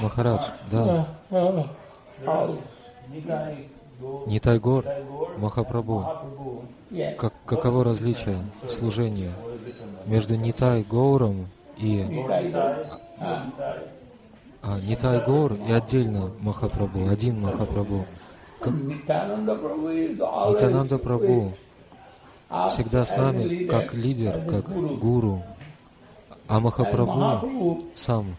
Махарадж, да. Нитай Гор, Махапрабху. Каково различие в служении между Нитай Гауром и Нитай Гаур и отдельно Махапрабху, один Махапрабху. Нитянанда Прабху всегда с нами как лидер, как гуру, а Махапрабху сам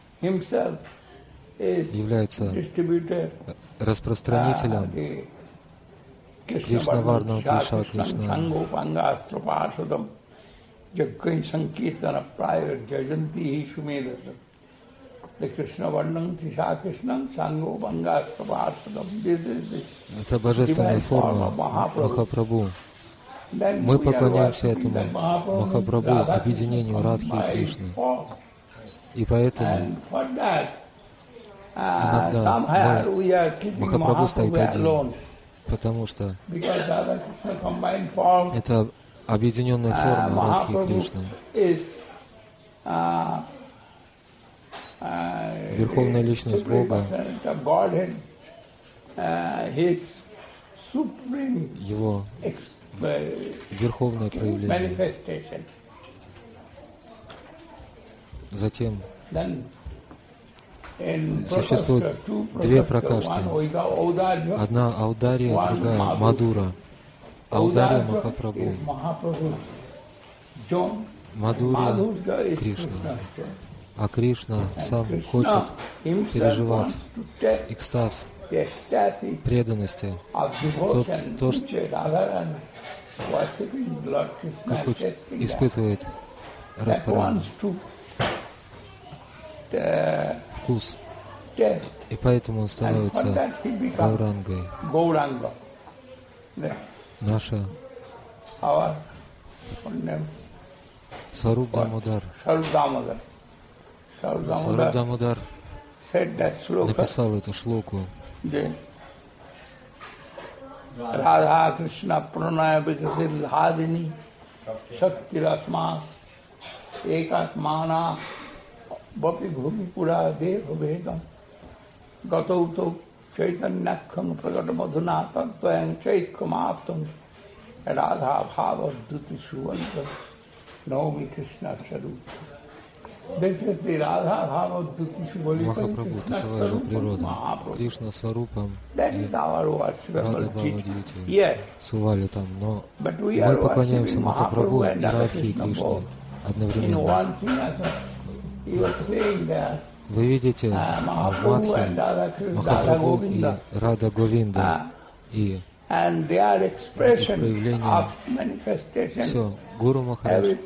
является распространителем Кришнаварнам Триша Кришна. Это божественная форма Махапрабху. Мы поклоняемся этому Махапрабху, объединению Радхи и Кришны. И поэтому иногда Махапрабху стоит один, потому что это объединенная форма Радхи и Кришны. Верховная личность Бога, Его верховное проявление. Затем существует две пракашты. Одна Аудария, другая Мадура. Аудария Махапрабху. Мадурия Кришна. А Кришна сам хочет переживать экстаз преданности. Как испытывает Радхарани. Вкус. И поэтому он становится Гаурангой. Наша Сваруп Дамодар. Сваруп Дамодар написал эту шлоку. Радha Krishna Pranaya Vikasil Hadini Shakti Ratmas Ekatmana Vapi Bhumi Pura Dev Vedam Gatauto Chaitanyakkham Pragata Madhuna Tattvayam Chaitkamaptam Radha Bhava Duti Suvanta Naomi Krishna Sarup. Махапрабху, такова его природа. Кришна Сварупам и Рада Бхавадьюти Сували там. Но мы поклоняемся Махапрабху и Радхи и Кришне одновременно. Вы видите в Мадхе Махапрабху и Рада Говинда и их проявления. Все, Гуру Махарадж.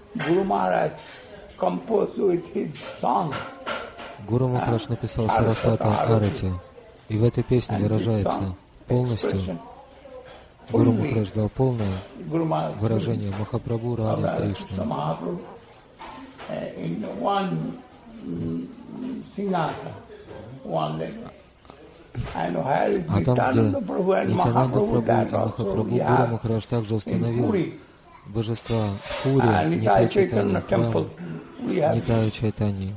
Гуру Махарадж написал Сарасвата Арати, и в этой песне выражается полностью, Гуру Махарадж дал полное выражение Махапрабху Рады Кришны. А там, где Нитянанда Прабху и Махапрабху, Гуру Махарадж также установил божества в Пури, Нитай Чайтанья, храм Нитай Чайтаньи.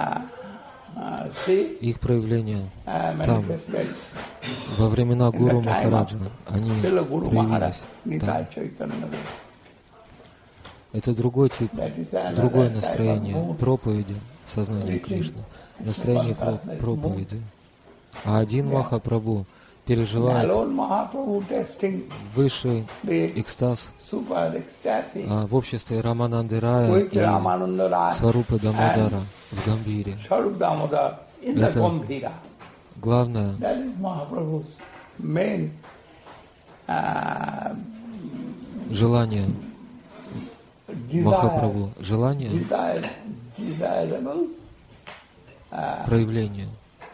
Их проявления там, во времена Гуру Махараджа, они проявились там. Это другой тип, другое настроение проповеди сознания Кришны, настроение проповеди. А один Махапрабху переживает высший экстаз в обществе Рамананды Рая и Сварупа Дамодара в Гамбире. Это главное желание Махапрабху, желание проявления.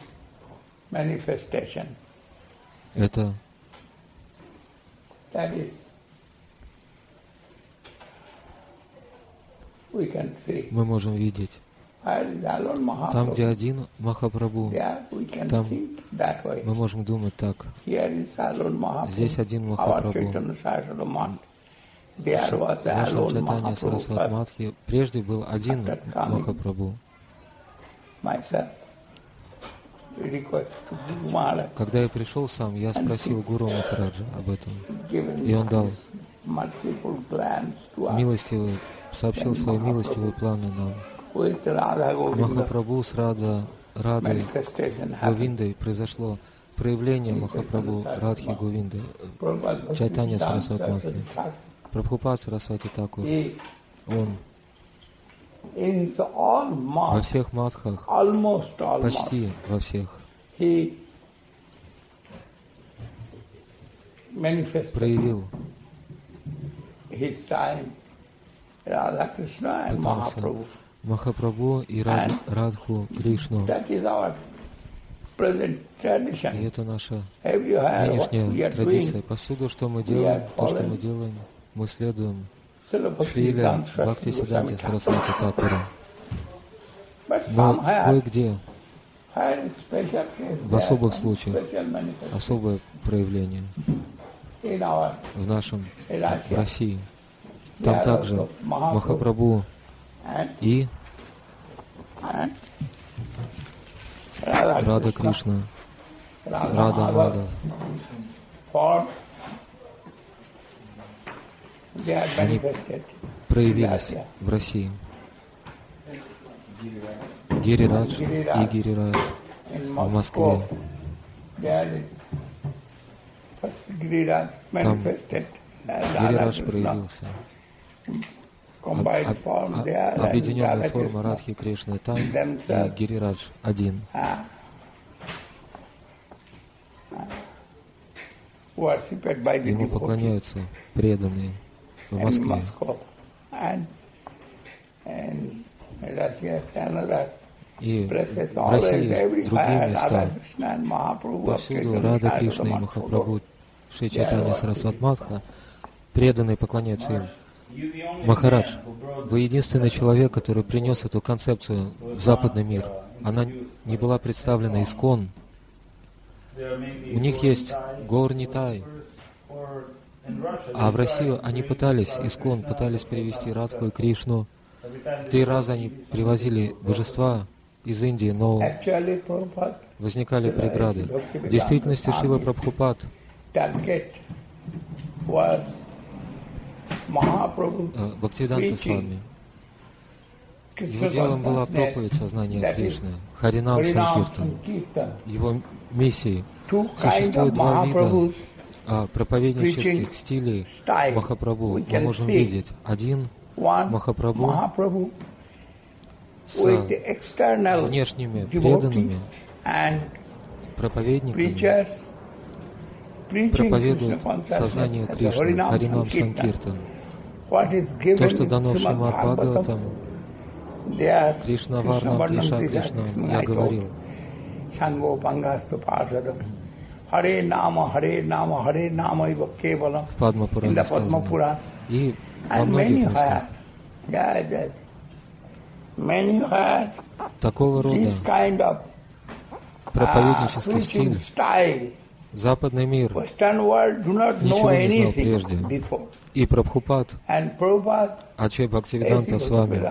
Это мы можем видеть. Там, где один Махапрабху, там мы можем думать так. Здесь один Махапрабху. В нашем читании Сарасват Мадхи прежде был один Махапрабху. Когда я пришел сам, я спросил Гуру Махараджа об этом, и он дал милостивый, сообщил свои милостивые планы нам. Махапрабху с Радой Говиндой произошло проявление Махапрабху Радхи Говинды, Чайтанья Сарасвати Матхи. Прабхупад Сарасвати Такур, он во всех матхах, почти во всех, проявил, пытался Махапрабху и Радху Кришну. И это наша нынешняя традиция. Повсюду, что мы делаем, то, что мы делаем, мы следуем Шриле Бхактисиданте Сарасвати Такуру. Но кое-где, в особых случаях, особое проявление в нашем, в России. Там также Махапрабху и Рада Кришна, Рада Мадав. Они проявились в России. Гирирадж и Гирирадж в Москве. Там Гирирадж проявился. Объединенная форма Радхи Кришны там и Гирирадж один. Ему поклоняются преданные в Москве. И в России есть другие места. Повсюду Рада Кришна и Махапрабху Шри Чайтанья Сарасвати Матха, преданные поклоняются им. Махарадж, вы единственный человек, который принес эту концепцию в западный мир. Она не была представлена ИСККОН. У них есть Гаур Нитай. А в Россию они пытались, ИСККОН пытались привести Радху и Кришну. 3 раза они привозили божества из Индии, но возникали преграды. В действительности Шрила Прабхупад Бхактивиданта Свами. Его делом была проповедь сознания Кришны, Харинам Санкиртан. Его миссией существует 2 вида проповеднических стилей Махапрабху. Мы можем видеть один Махапрабху с внешними преданными проповедниками проповедует сознание Кришны, Харинам Санкиртан. То, что дано в Шримад Бхагаватам, Кришна Варнам Триша Кришна, я говорил. В Падма Пуране сказано. И во многих местах. Такого рода проповеднический стиль западный мир ничего не знал прежде. И Прабхупад, Ачарья Бхактивиданта Свами,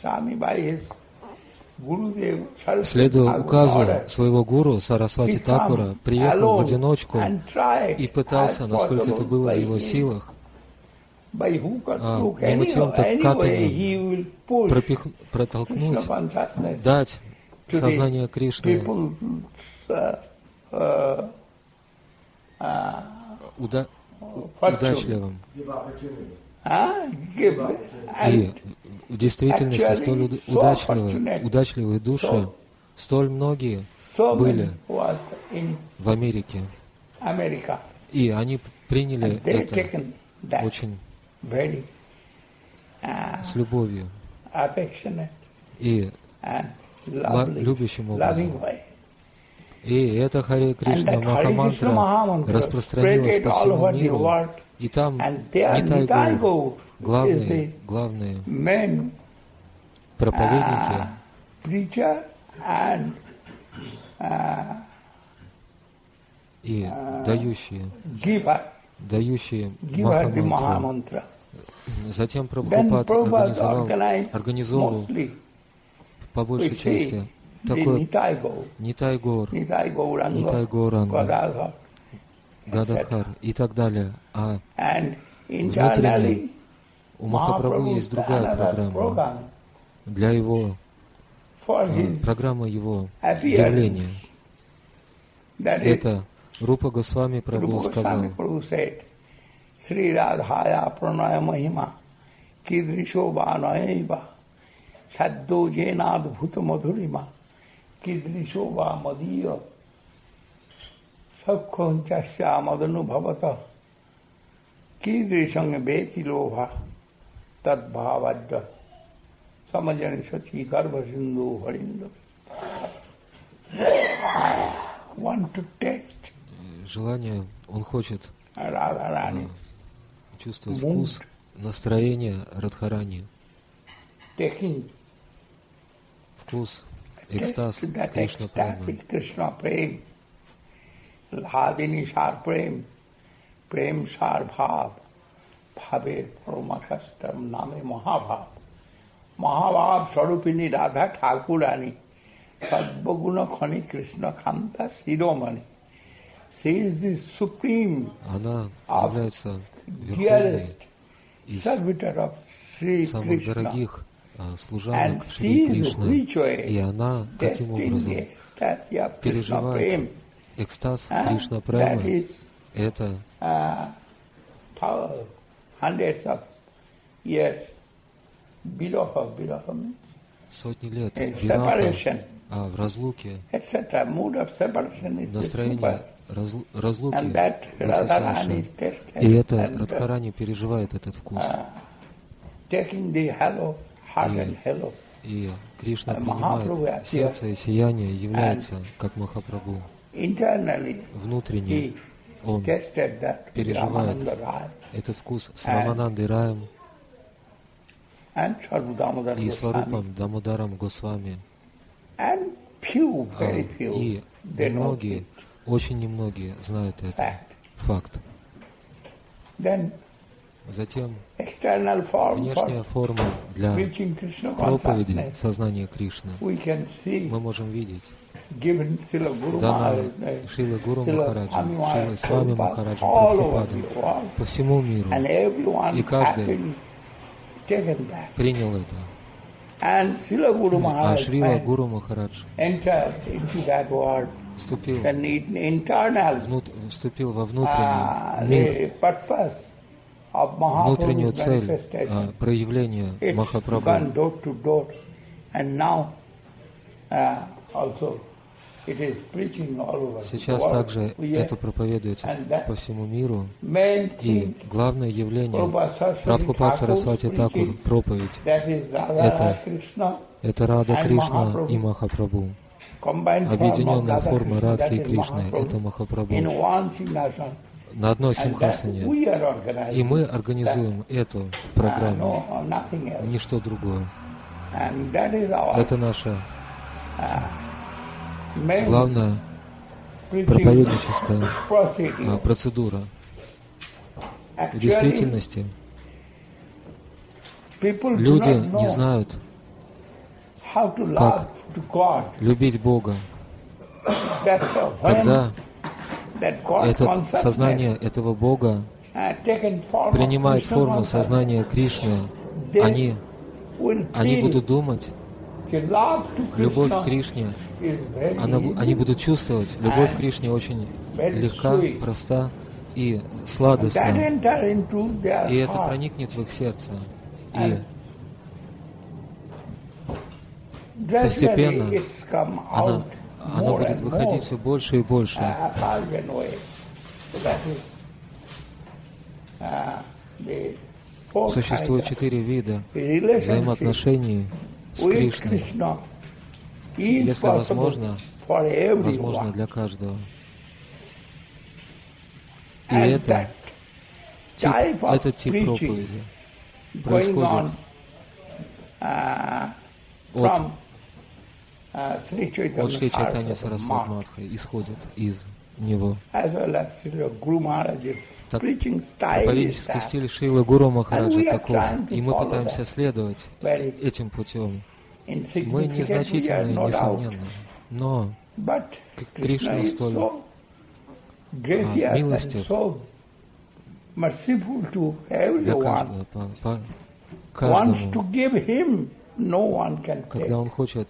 следуя указу своего гуру Сарасвати Такура, приехал в одиночку и пытался, насколько это было в его силах, не мытьем, так катанием протолкнуть, дать сознание Кришны удачливым. И в действительности столь удачливые души, столь многие были в Америке. И они приняли это очень с любовью и любящим образом. И эта Харе Кришна Махамантра распространилась по всему миру. И там Нитай Гаур, главные проповедники и дающие Махамантру. Затем Прабхупад организовывал по большей части такой Нитай Гор, Нитай Гауранга, Гададхар и так далее. А внутренне у Махапрабху есть другая программа для его, программа его явления. Это Рупа Госвами Прабху сказал: Шри Радхая Пранaya Mahima Kidrisho Vanayaiva Saddo Jenad Bhuta Madhurima Kidrisho Va Madiya Sakkhonchasya Madanu Bhavata Kidrishang Beti Lova Tad Bhavadya Samajani Sati Garbha Sindhu Harindu. Want to taste. Желание, он хочет чувствовать вкус, настроение Радхарани, вкус, экстаз Кришна Према. Ladini Sar Prem, Prem Sar Bhav, Bhaver Paramakastam Name Mahabhav. Mahabhav Sarupini Radha Thakurani, Sadbhaguna Khani Krishna Khanta Shiromani. She is the supreme Она является верховной из самых дорогих служанок Шри Кришны, и она таким образом переживает экстаз Кришна Премы. Это сотни лет вираха, в разлуке, настроение разлуки высочайшее. И это Радхарани переживает этот вкус. И Кришна принимает сердце и сияние, является как Махапрабху. Внутренне он переживает этот вкус с Раманандой Раем и Сварупом Дамодаром Госвами. И немногие, очень немногие знают этот факт. Затем внешняя форма для проповеди сознания Кришны мы можем видеть. Дана Шрила Гуру Махараджи, Шрила Свами Махараджи, Прабхупады по всему миру. И каждый принял это. А Шрила Гуру Махарадж вступил во внутренний мир, внутреннюю цель проявления Махапрабху. Сейчас также это проповедуется по всему миру. И главное явление Прабхупад Сарасвати Такур, проповедь, это Рада Кришна и Махапрабху. Объединенная форма Радхи и Кришны — это Махапрабху. На одной симхасане. И мы организуем эту программу, ничто другое. Это наша главная проповедническая процедура. В действительности люди не знают, как любить Бога, когда сознание этого Бога принимает форму сознания Кришны. Они будут думать, любовь к Кришне, они будут чувствовать, любовь к Кришне очень легка, проста и сладостна. И это проникнет в их сердце. И постепенно она будет выходить все больше и больше. Существует 4 вида взаимоотношений с Кришной. Если возможно для каждого. И этот тип проповеди происходит от Шри Чайтанья Сарасвати Мадхи, исходит из него. Так, проповеднический стиль Шрилы Гуру Махараджа таков, и мы пытаемся следовать этим путем. Мы незначительны, несомненно, но Кришна столь милостив для каждому, когда Он хочет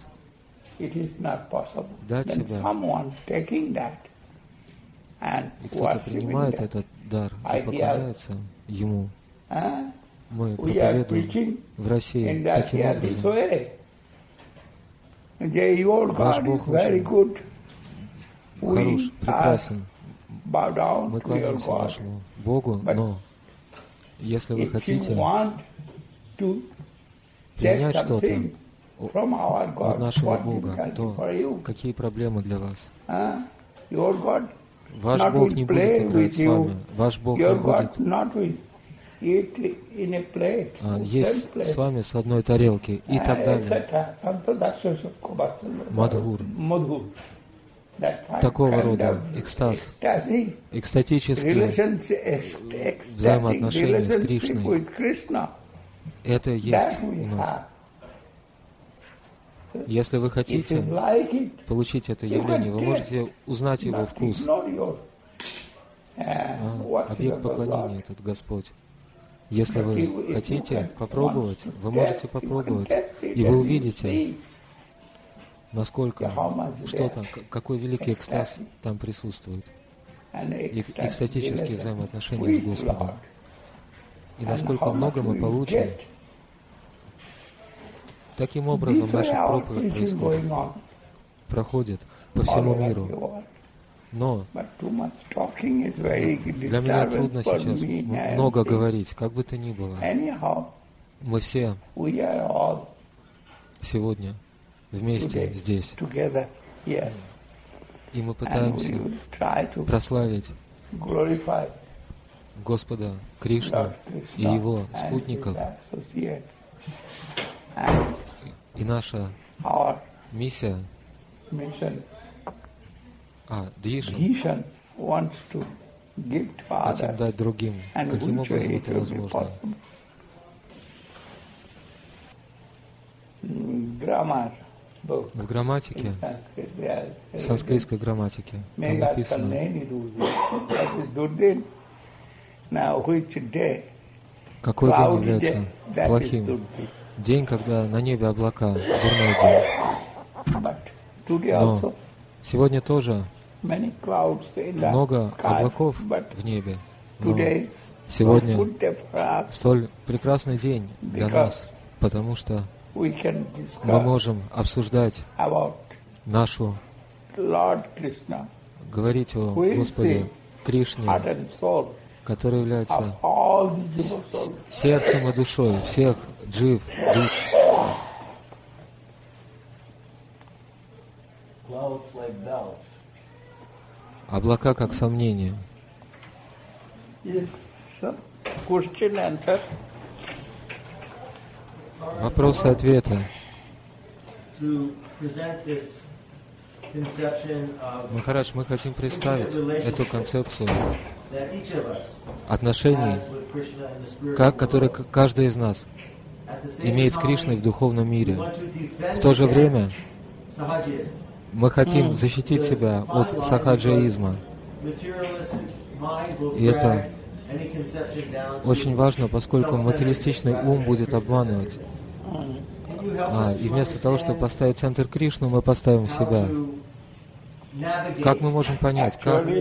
дать себя, и кто-то принимает этот дар и поклоняется Ему. Мы проповедуем в России таким образом. Ваш Бог очень хорош, прекрасен. Мы кланяемся нашему Богу, но если вы хотите принять что-то от нашего Бога, то какие проблемы для вас? Ваш Бог не будет играть с вами. Ваш Бог не будет есть с вами с одной тарелки и так далее. Мадхур. Такого рода экстаз, экстатические взаимоотношения с Кришной. Это есть у нас. Если вы хотите получить это явление, вы можете узнать его вкус. Объект поклонения этот Господь. Если вы хотите попробовать, вы можете попробовать, и вы увидите, насколько, что там, какой великий экстаз там присутствует, экстатические взаимоотношения с Господом, и насколько много мы получим. Таким образом, наша проповедь проходит по всему миру. Но для меня трудно сейчас много говорить, как бы то ни было. Мы все сегодня вместе здесь. И мы пытаемся прославить Господа Кришну и Его спутников. И наша миссия Двишан хотим дать другим. Каким образом это возможно? В грамматике, в санскритской грамматике, там написано, какой день является плохим. День, когда на небе облака, дурной день. Но сегодня тоже много облаков в небе. Но сегодня столь прекрасный день для нас, потому что мы можем обсуждать нашу, говорить о Господе Кришне, который является сердцем и душой всех джив, душ. Облака как сомнение. Вопросы и ответы. Махарадж, мы хотим представить эту концепцию отношений, которые каждый из нас имеет с Кришной в духовном мире. В то же время мы хотим защитить себя от сахаджаизма. И это очень важно, поскольку материалистичный ум будет обманывать. И вместо того, чтобы поставить центр Кришну, мы поставим себя. Как мы можем понять,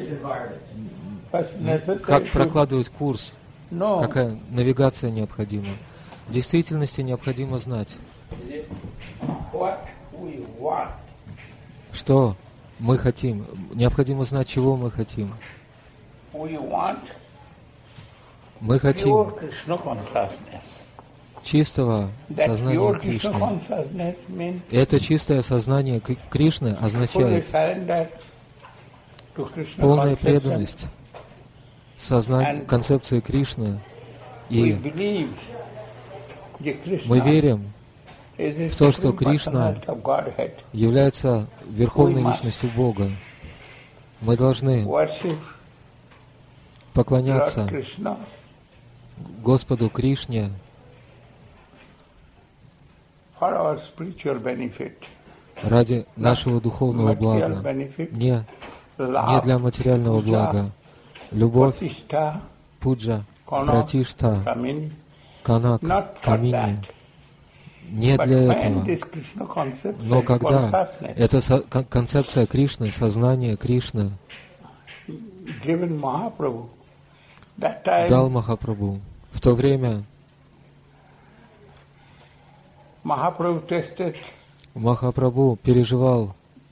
как прокладывать курс, какая навигация необходима? В действительности необходимо знать, что мы хотим. Необходимо знать, чего мы хотим. Мы хотим чистого сознания Кришны. И это чистое сознание Кришны означает полная преданность концепции Кришны. И мы верим в то, что Кришна является верховной личностью Бога. Мы должны поклоняться Господу Кришне ради нашего духовного блага, не для материального блага. Любовь, пуджа, пратишта, канак, камини, не для этого. Но когда эта концепция Кришны, сознание Кришны, дал Махапрабху, в то время Махапрабху переживал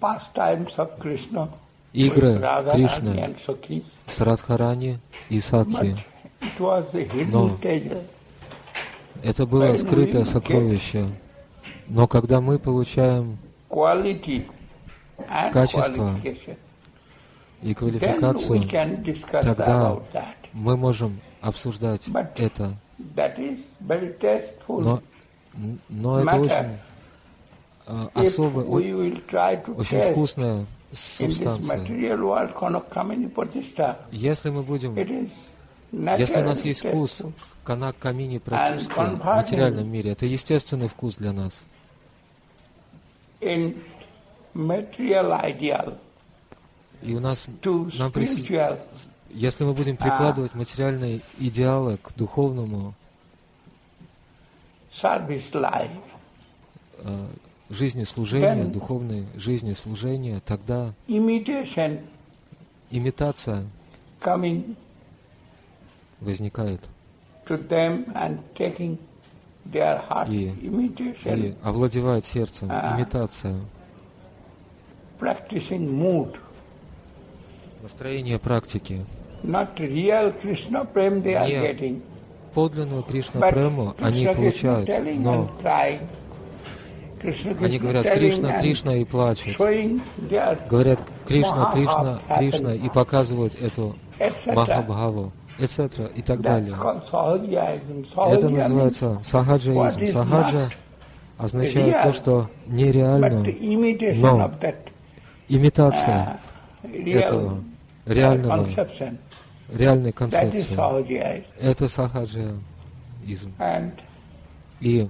игры Кришны с Радхарани и Сакхи. Но это было скрытое сокровище. Но когда мы получаем качество и квалификацию, тогда мы можем обсуждать это. Но это очень особая, очень вкусная субстанция. Если мы будем, если у нас есть вкус канак, камини, пратишти в материальном мире, это естественный вкус для нас. И у нас, если мы будем прикладывать материальные идеалы к духовному, жизни служения, духовной жизни служения, тогда имитация возникает. И овладевает сердцем, имитация. Настроение практики. Не подлинную Кришна-прему они получают, но они говорят «Кришна, Кришна» и плачут. Говорят «Кришна, Кришна, Кришна» и показывают эту Махабхаву, etc. и так далее. Это называется сахаджаизм. Сахаджа означает то, что нереально, но имитация этого реальной концепции. Это сахаджаизм. И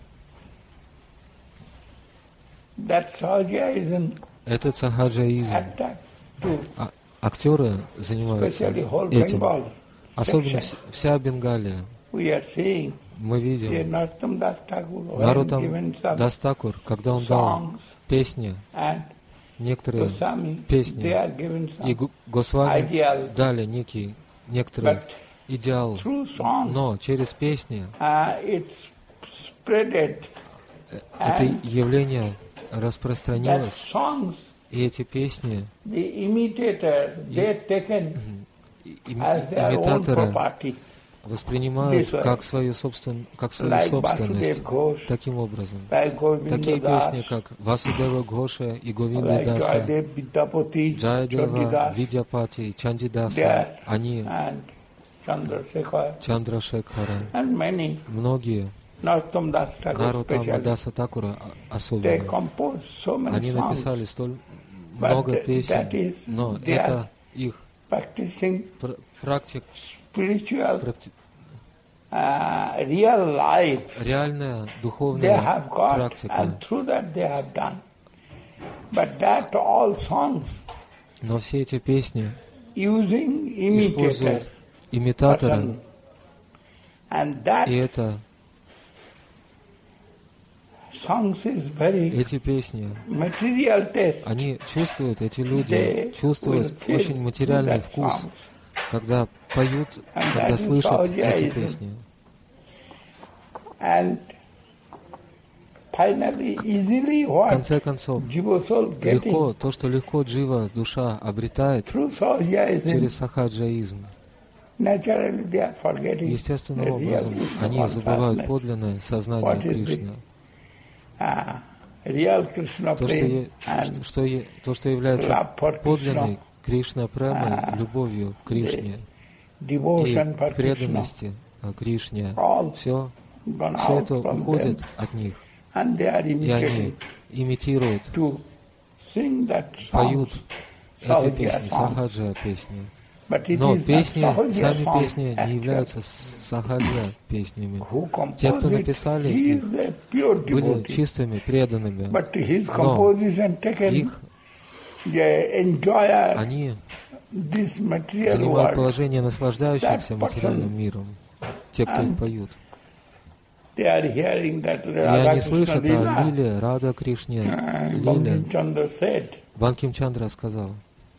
этот сахаджаизм, актеры занимаются этим. Особенно вся Бенгалия. Мы видим Нароттам Дас Такур, когда он дал песни, некоторые песни, и Госвами дали некоторый идеал, но через песни это явление распространилось, и эти песни имитаторы воспринимают как свою собственность, таким образом. Такие песни, как Васудева Гоша и Говинда Даса, Джайадева, Видяпати, Чандидаса, они, Чандрашекхара, многие, Нароттама Даса Такура особенно, они написали столь много песен, но это их реальная духовная практика. Но все эти песни используют имитаторы, и это эти песни, они чувствуют, эти люди чувствуют очень материальный вкус, когда поют, когда слышат эти песни. В конце концов, легко, то, что легко джива, душа, обретает через сахаджаизм. Естественным образом, они забывают подлинное сознание Кришны. То, что является подлинной Кришна-премой, любовью к Кришне и преданности Кришне, все это уходит от них, и они имитируют, поют эти песни, сахаджа песни. Но песни, сами песни не являются сахаджа песнями. Те, кто написали их, были чистыми, преданными. Но их они занимают положение наслаждающихся материальным миром, те, кто их поют. И они слышат о Лиле, Рада Кришне, Лиле. Банким Чандра сказал,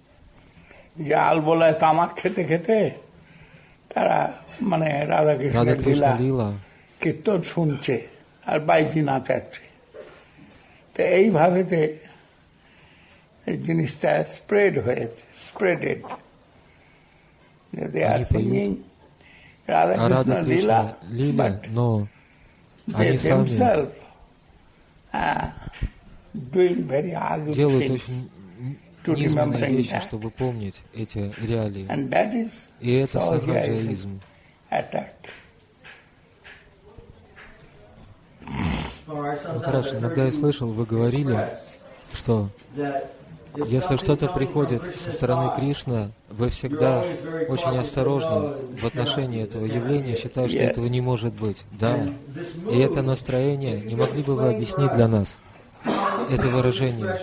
Рада Кришна Лила কীর্তন শুনছে আর বাইজি নাচাচ্ছে, তো এইভাবেতে এই জিনিসটা spreaded. They are singing Radha Krishna Lila, но they themselves doing very ugly делают things очень to низменные remembering вещи, that. чтобы помнить эти реалии. And that is И это сахаджаизм. attacked. Ну, хорошо, иногда я слышал, вы говорили, что если что-то приходит со стороны Кришны, вы всегда очень осторожны в отношении этого явления, считая, что этого не может быть. Да. И это настроение, не могли бы вы объяснить для нас это выражение?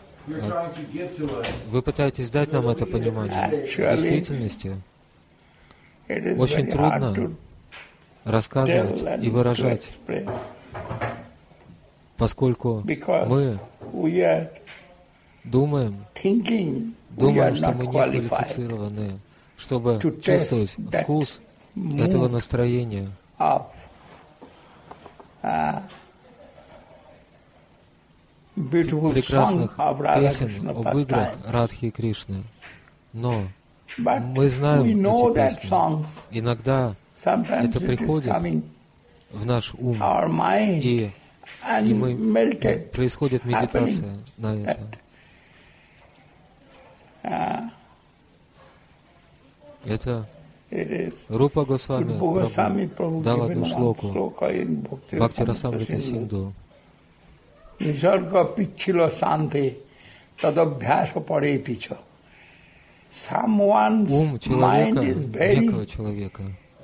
Вы пытаетесь дать нам это понимание. В действительности очень трудно рассказывать и выражать, поскольку мы думаем, что мы не квалифицированы, чтобы чувствовать вкус этого настроения, прекрасных песен об играх Радхи и Кришны. Но мы знаем эти песни. Иногда это приходит в наш ум, и происходит медитация на это. Это Рупа Госвами Прабhu дал одну шлоку Бхакти Расамрита Синду. Nisarga pichilo sante tadabhyasa pare picha. Someone's ум человека, mind is very некого человека,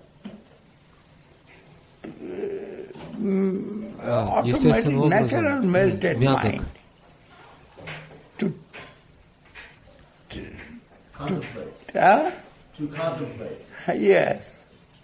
естественным образом мягок. To contemplate. Yes.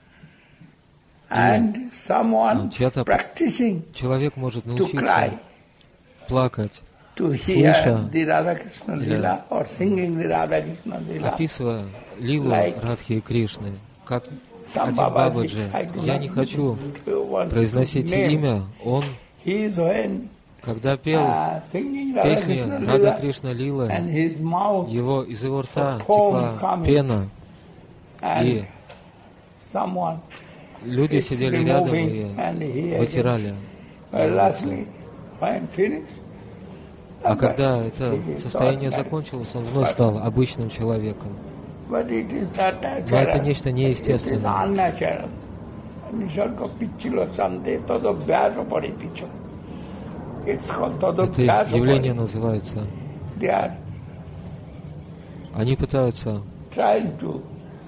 And someone practicing человек может to научиться cry, плакать, to hear слыша the Radha Krishna Lila or singing the Radha Krishna Lila. описывая лилу Радхи и Кришны, как Some один Babaji, Бабаджи. I do Я not не хочу want to произносить name. имя. Он, He is when когда пел singing Radha песни Krishna Рада Lila Кришна Лилы, and his mouth из его рта foam текла coming. пена, and и someone люди is сидели рядом removing and he и вытирали. lastly when finished. А когда это состояние закончилось, он вновь стал обычным человеком. But it is not natural. Но это нечто It is неестественное. unnatural. Nisarga pichilo sante tadabhyasa pare picha. It's called Это tadabhyasa явление pare. называется. They are Они пытаются trying to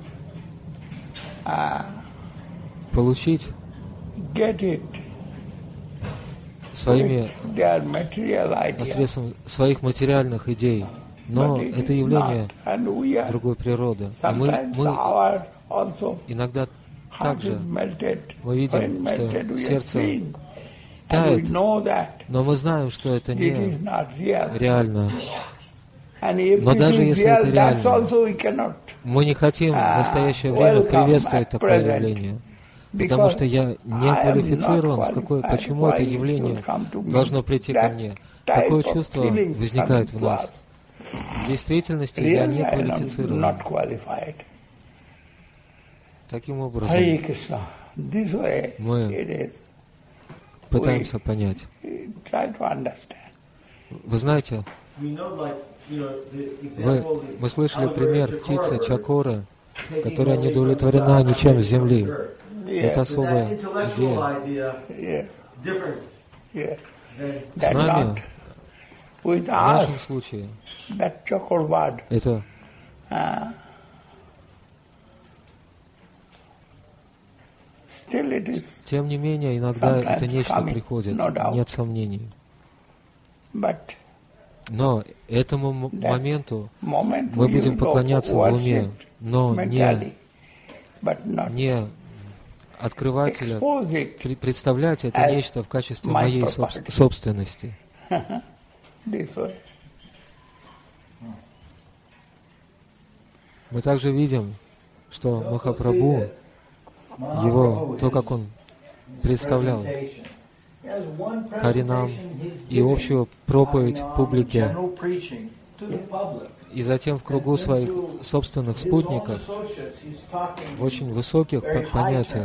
получить get it своими with their material ideas. посредством своих материальных идей. Но But it это is явление not. And we are другой природы. И sometimes мы our also иногда heart также is melted. мы видим, When что melted, we are сердце seeing. And тает, we know that но мы знаем, что это it не is not real. реально. And if Но it даже is если real, это that's реально, also we cannot. мы не хотим в настоящее время welcome приветствовать at такое present. явление. Потому что я не квалифицирован, почему это явление должно прийти ко мне. Такое чувство возникает в нас. В действительности я не квалифицирован. Таким образом, мы пытаемся понять. Вы знаете, мы слышали пример птицы Чакоры, которая не удовлетворена ничем с земли. Это особая идея. С нами, в нашем случае, это Тем не менее, иногда это нечто приходит, нет сомнений. Но этому моменту мы будем поклоняться в уме, но не открывателя, представлять это нечто в качестве моей собственности. Мы также видим, что Махапрабху, то, как он представлял Харинам и общую проповедь публике, и затем в кругу своих собственных спутников, в очень высоких понятиях.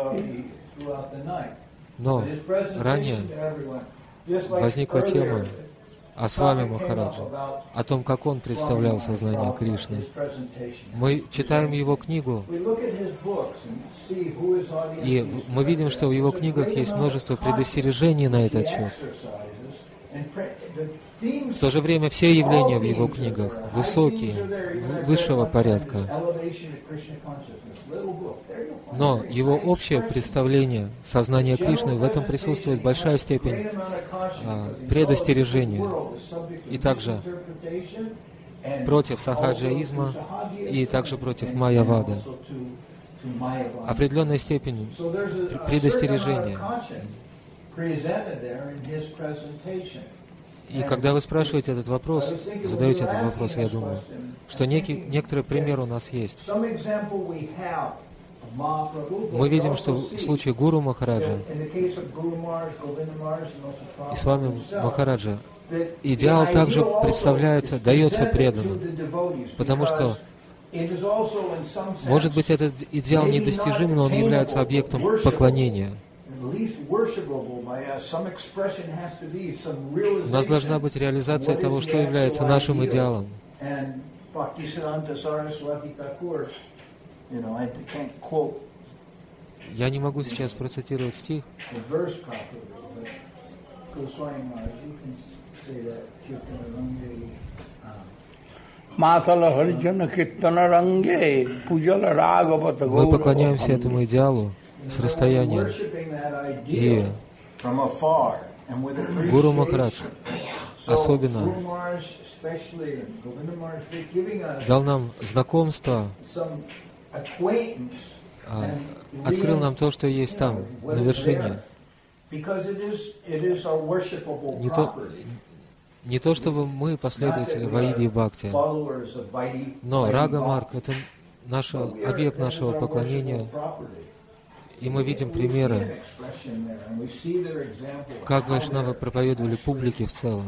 Но ранее возникла тема о Свами Махараджа, о том, как он представлял сознание Кришны. Мы читаем его книгу, и мы видим, что в его книгах есть множество предостережений на этот счет. В то же время все явления в его книгах высокие, высшего порядка. Но его общее представление сознания Кришны, в этом присутствует большая степень предостережения. И также против сахаджаизма, и также против майявады. Определенная степень предостережения. И когда вы спрашиваете этот вопрос, задаете этот вопрос, я думаю, что некоторый пример у нас есть. Мы видим, что в случае Гуру Махараджа и с вами Махараджа идеал также представляется, дается преданным, потому что, может быть, этот идеал недостижим, но он является объектом поклонения. У нас должна быть реализация того, что является нашим идеалом. Я не могу сейчас процитировать стих. Мы поклоняемся этому идеалу с расстояния. И Гуру Махарадж особенно дал нам знакомство, открыл нам то, что есть там, на вершине. Не то чтобы мы последователи Вайди и Бхакти, но Рага Марг — это объект нашего поклонения. И мы видим примеры, как вайшнавы проповедовали публике в целом.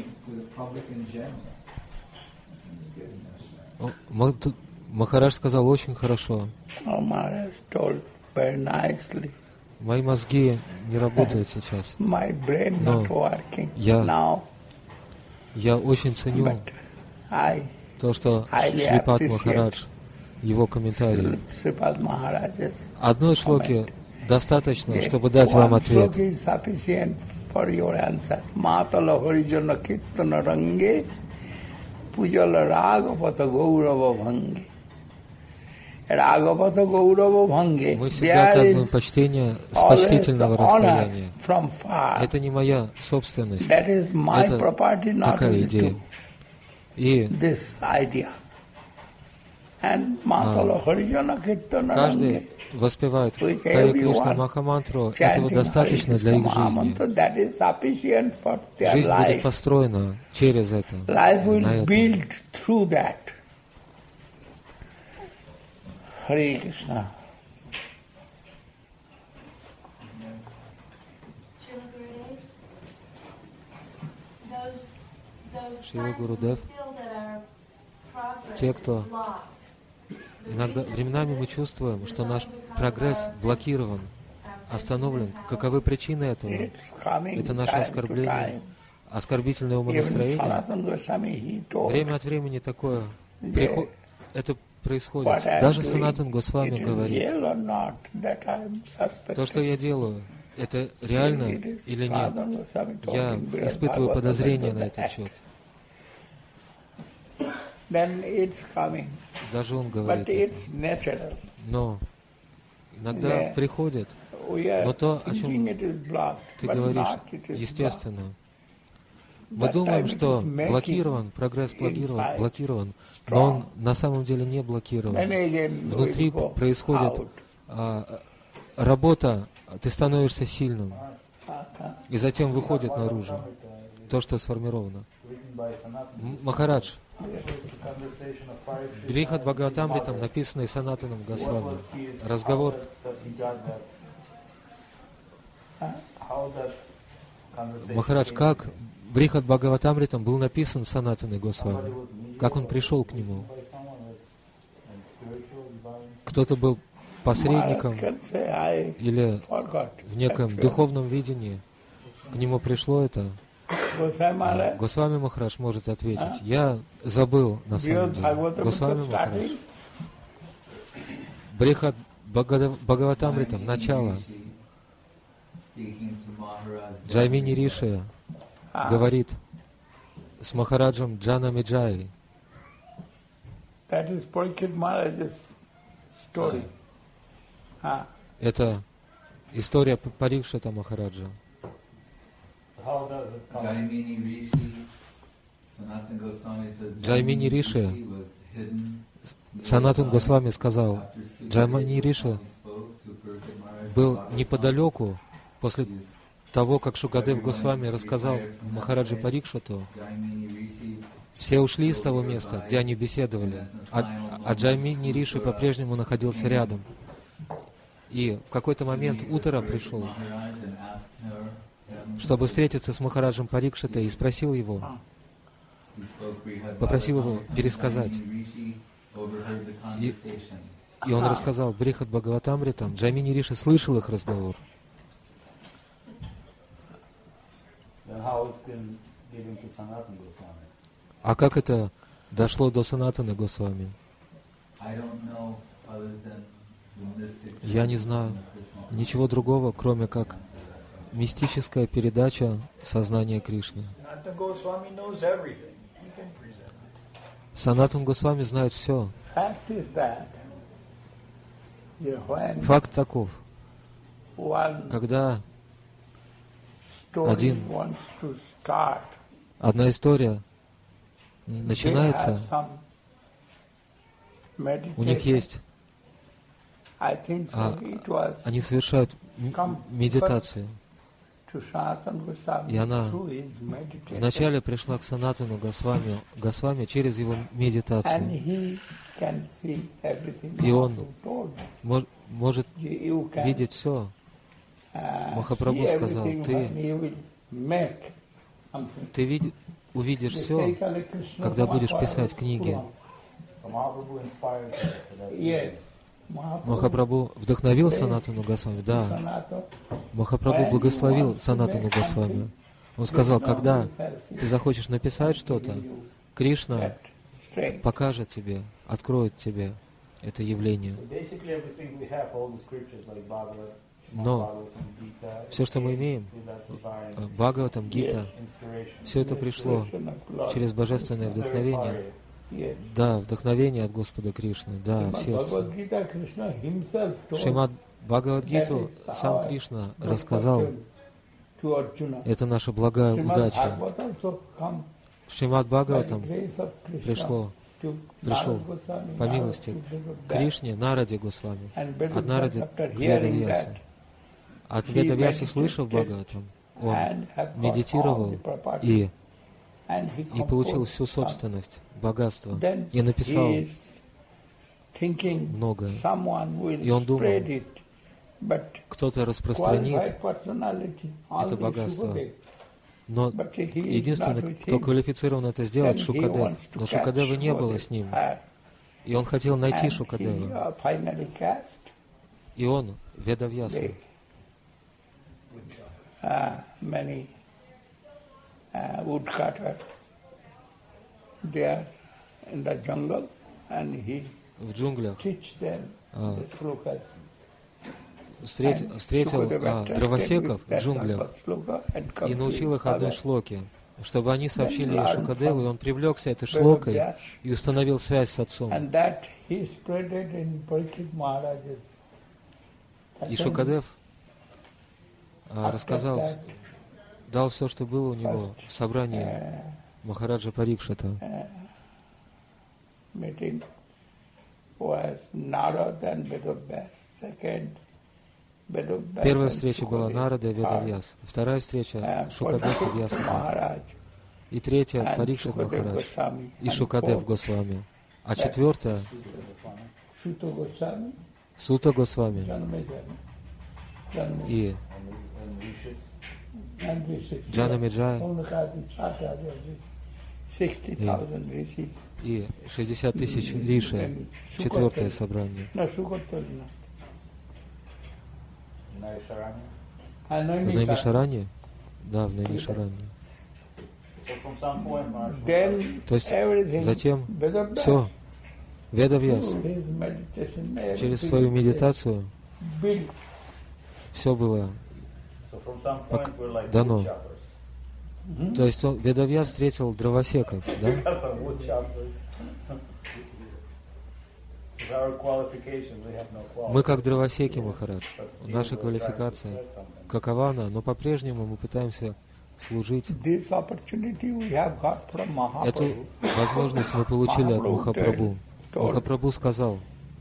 Махарадж сказал очень хорошо. Мои мозги не работают сейчас, но я очень ценю то, что Шрипад Махарадж, его комментарии. Одной шлоки достаточно, чтобы дать вам ответ. Мы всегда оказываем почтение с почтительного расстояния. Это не моя собственность. Это такая идея. И каждый воспевает Харе Кришна Махамантру. Этого достаточно для их жизни. Жизнь будет построена через это, на этом. Харе Кришна. Шрила Гурудев, те, кто иногда временами мы чувствуем, что наш прогресс блокирован, остановлен. Каковы причины этого? Это наше оскорбление, оскорбительное умонастроение. Время от времени такое это происходит. Даже Санатан Госвами говорит, то, что я делаю, это реально или нет? Я испытываю подозрения на этот счет. Даже он говорит это. Но иногда приходит, но то, о чем ты говоришь, естественно. Мы думаем, что блокирован, прогресс блокирован, но он на самом деле не блокирован. Внутри происходит работа, ты становишься сильным, и затем выходит наружу то, что сформировано. Махарадж, Брихад Бхагаватамритам, написанный Санатаном Госвами, разговор. Махарадж, как Брихад Бхагаватамритам был написан Санатаной Госвами? Как он пришел к нему? Кто-то был посредником или в неком духовном видении к нему пришло это? Госвами Махарадж может ответить. Я забыл на самом деле. Госвами Махарадж. Брихад Бхагаватамритам, начало. Джаймини Риши говорит с Махараджем Джанамиджай. Это история Парикшита Махараджа. Джаймини Риши, Санатан Госвами сказал, Джаймини Риши был неподалеку после того, как Шукадев Госвами рассказал Махараджи Парикшиту. Все ушли из того места, где они беседовали, а Джаймини Риши по-прежнему находился рядом. И в какой-то момент Уттара пришел, чтобы встретиться с Махараджем Парикшитой, и спросил его, попросил его пересказать. И он рассказал Брихад Бхагаватамритам. Джаймини Риши слышал их разговор. А как это дошло до Санатаны Госвами? Я не знаю ничего другого, кроме как мистическая передача сознания Кришны. Санатан Госвами знает все. Факт таков. Когда одна история начинается, у них есть, они совершают медитацию. И она вначале пришла к Санатану Госвами через его медитацию. И он может видеть все. Махапрабху сказал, ты увидишь все, когда будешь писать книги. Махапрабху вдохновил Санатану Госвами? Да. Махапрабху благословил Санатану Госвами. Он сказал, когда ты захочешь написать что-то, Кришна покажет тебе, откроет тебе это явление. Но все, что мы имеем, Бхагаватам, Гита, все это пришло через божественное вдохновение. Да, вдохновение от Господа Кришны, да, в сердце. Шримад Бхагавад-гиту сам Кришна рассказал. Это наша благая удача. Шримад Бхагаватам пришел по милости к Кришне, Нараде Госвами, от Нарады к Ведавьясе. От Ведавьяса, слышав Бхагаватам, он медитировал и получил всю собственность, богатство, и написал многое. И он думал, кто-то распространит это богатство. Но единственный, кто квалифицирован это сделать, Шукадев. Но Шукадева не было с ним. И он хотел найти Шукадева. И он, Ведавьяса, в джунглях встретил дровосеков в джунглях и научил их одной шлоке, чтобы они сообщили ей Шукадеву, и он привлекся этой шлокой и установил связь с отцом. И Шукадев рассказал, дал все, что было у него в собрании Махараджа Парикшита. Первая встреча была Нарада и Ведавьяс. Вторая встреча Шукадев и Вьясадев. И третья Парикшит Махарадж и Шукадев Госвами. А четвертая Сута Госвами и Джанамиджай и 60 тысяч риши. Четвертое собрание. В Наймишаране? Да, в Наймишаране. То есть затем все, Ведавьяс, через свою медитацию все было дано. То есть Ведавьяс встретил дровосеков, да? Мы как дровосеки, Махарадж. Наша квалификация какова она, но по-прежнему мы пытаемся служить. Эту возможность мы получили от Махапрабху. Махапрабху сказал: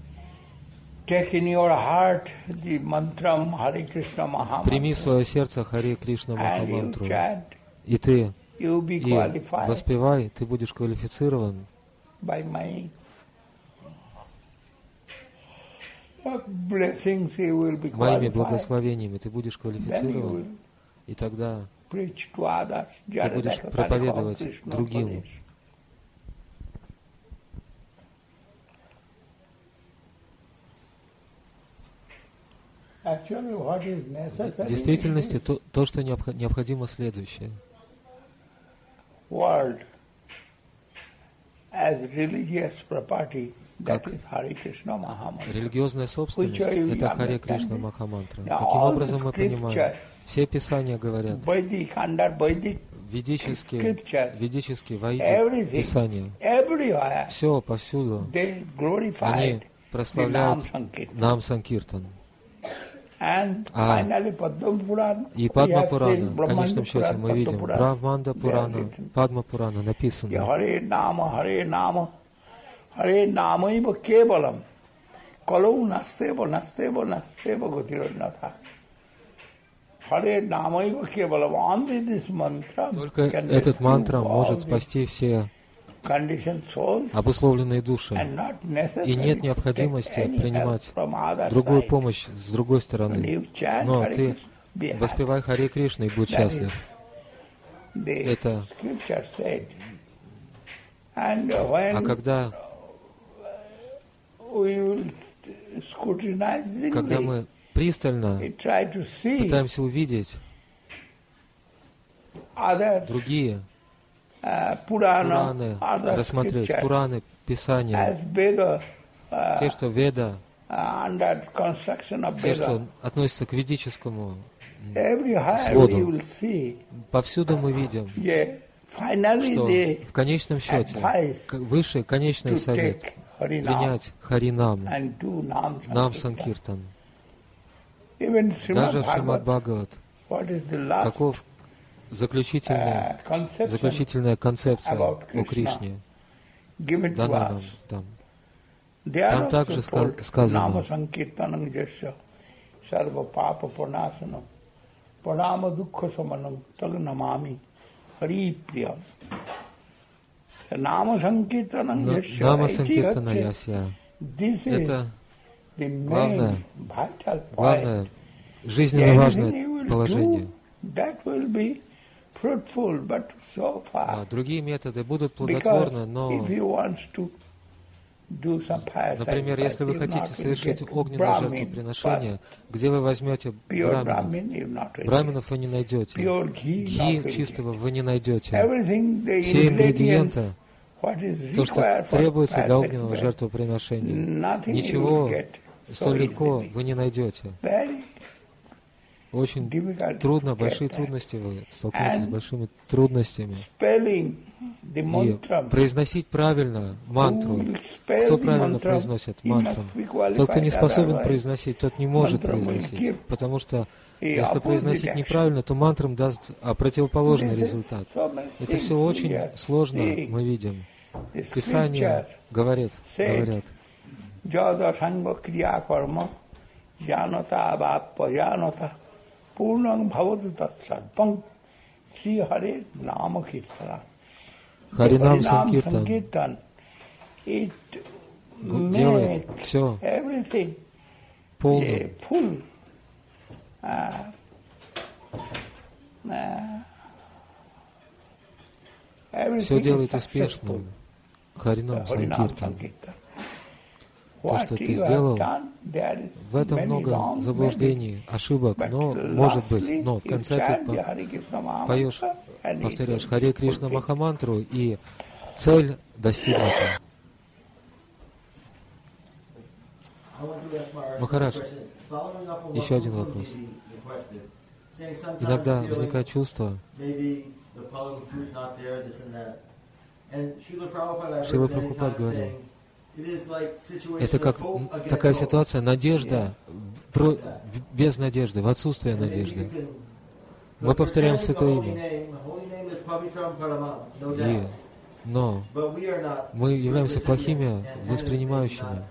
прими в свое сердце Харе Кришна Махамантру, и ты воспевай, ты будешь квалифицирован моими благословениями, ты будешь квалифицирован, и тогда ты будешь проповедовать другим. В действительности то, что необходимо, следующее. Как религиозная собственность — это Харе Кришна Махамантра. Каким образом мы понимаем? Все писания говорят, ведические писания, все повсюду, они прославляют нам Санкиртан. И Падма Пурана, в конечном счете, мы видим, Брахманда Пурана, Падма Пурана написано. Харе Намайва Кевалам, Калау Настева, Настева, Настева Гатиранатха. Харе Намайва Кевалам, only this mantra. Только этот мантра может спасти все обусловленные души. И нет необходимости принимать другую помощь с другой стороны. Но ты воспевай Харе Кришна и будь счастлив. Это. А когда мы пристально пытаемся увидеть другие Пураны, рассмотреть Пураны, Писания, те, что Веда, те, что относятся к ведическому своду, повсюду мы видим, что в конечном счете высший конечный совет — принять Харинам, Нам Санкиртан. Даже в Шримад Бхагават, каков заключительная концепция о Кришне дана нам там. Там также сказано: Нама Санкиртана Ясья. Это главное, жизненно важное положение. А другие методы будут плодотворны, но, например, если вы хотите совершить огненное жертвоприношение, где вы возьмете браминов? Браминов вы не найдете. Гхи чистого вы не найдете. Все ингредиенты, то, что требуется для огненного жертвоприношения, ничего столь легко вы не найдете. очень трудно, большие трудности вы столкнетесь с большими трудностями. И произносить правильно мантру. Кто правильно произносит мантру? Тот, кто не способен произносить, тот не может произносить. Потому что если произносить неправильно, то мантрам даст противоположный результат. Это все очень сложно, мы видим. Писание говорят. Харинам Санкиртан делает все полным. Все делает успешным. Харинам Санкиртан. То, что ты сделал, в этом много заблуждений, ошибок, но, может быть, но в конце ты поешь, повторяешь Харе Кришна Махамантру, и цель достигнута. Махарадж, еще один вопрос. Иногда возникает чувство, Шрила Прабхупад говорил, это как такая ситуация, надежда без надежды, в отсутствие надежды. Мы повторяем Святое Имя, но мы являемся плохими воспринимающими.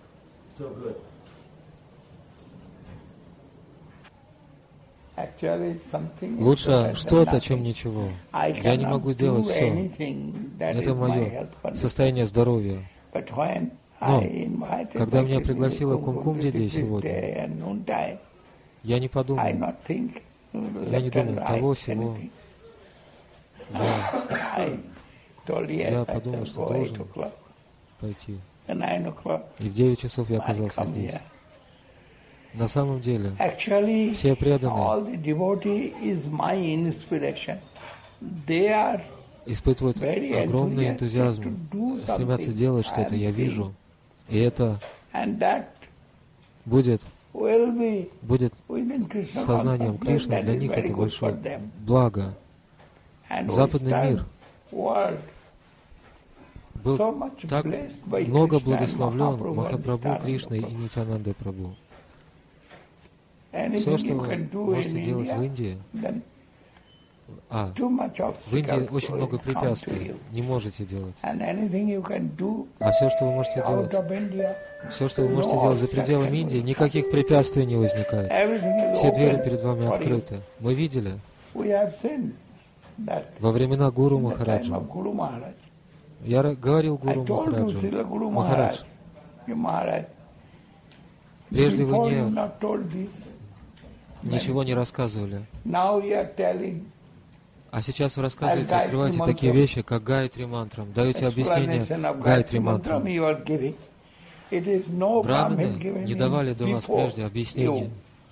Лучше что-то, чем ничего. Я не могу сделать все. Это мое состояние здоровья. Но, когда меня пригласила Кумкум-Диди сегодня, я не подумал, я не думал того-сего. Я подумал, что должен пойти. И в 9 часов я оказался здесь. На самом деле, все преданные испытывают огромный энтузиазм, стремятся делать что-то, я вижу. И это будет сознанием Кришны, для них это большое благо. Западный мир был так много благословлен Махапрабху Кришной и Нитьянандой Прабху. Все, что вы можете делать в Индии, в Индии очень много препятствий, не можете делать. А все, что вы можете делать за пределами Индии, никаких препятствий не возникает. Все двери перед вами открыты. Мы видели во времена Гуру Махараджа. Я говорил Гуру Махараджу: Махарадж, прежде вы ничего не рассказывали. А сейчас вы рассказываете, открываете такие вещи, как Гайатри мантрам, даете объяснение Гайатри мантрам. Брамины не давали до вас прежде объяснений.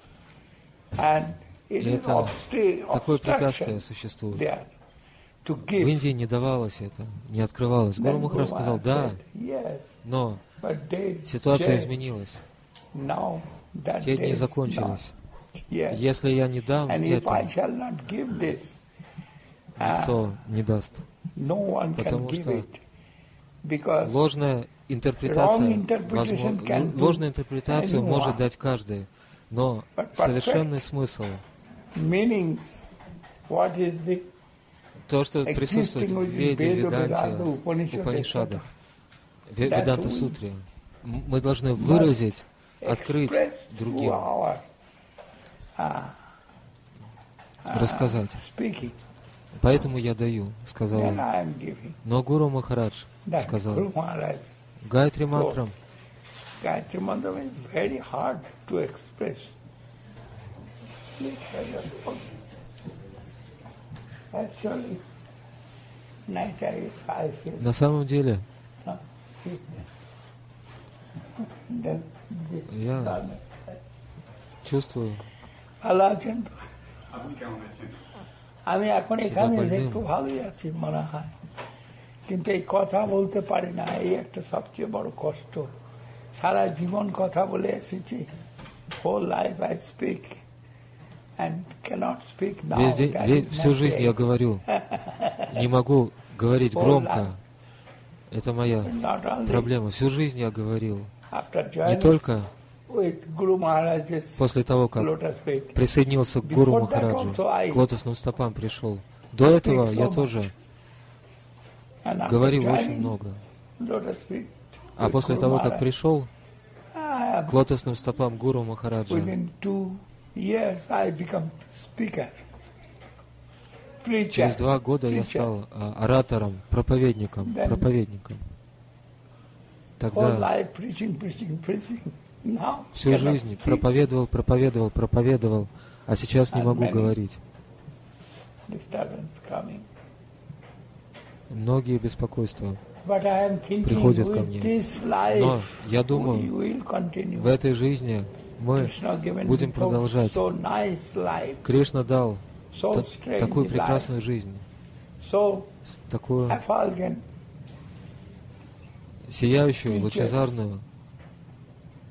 И это такое препятствие существует. В Индии не давалось это, не открывалось. Гуру Махарадж сказал: да, но ситуация изменилась. Те дни закончились. Если я не дам это, никто не даст. Потому что ложную интерпретацию может дать каждый, но совершенный смысл, то, что присутствует в Веде, Веданте, Упанишадах, Веданта-сутре, мы должны выразить, открыть другим, рассказать. Поэтому я даю, сказал он. Но Гуру Махарадж сказал: Гайатри мантрам на самом деле я чувствую আমি এখন এখানে একটু ভালোই আছি মনে হয়, কিন্তু এই কথা বলতে পারি না, এই একটা সবচেয়ে বড় কষ্ট। সারা জীবন কথা বলে এসেছি, whole life I speak Всю жизнь я говорю, не могу говорить громко. Это моя проблема. Всю жизнь я говорил. Не только после того, как присоединился к Гуру Махараджу, к лотосным стопам пришел. До этого я тоже говорил очень много. А после того, как пришел к лотосным стопам Гуру Махараджа, через 2 года я стал оратором, проповедником. Тогда всю жизнь проповедовал, а сейчас не могу говорить. Многие беспокойства приходят ко мне. Но я думаю, в этой жизни мы будем продолжать. Кришна дал такую прекрасную жизнь, такую сияющую, лучезарную,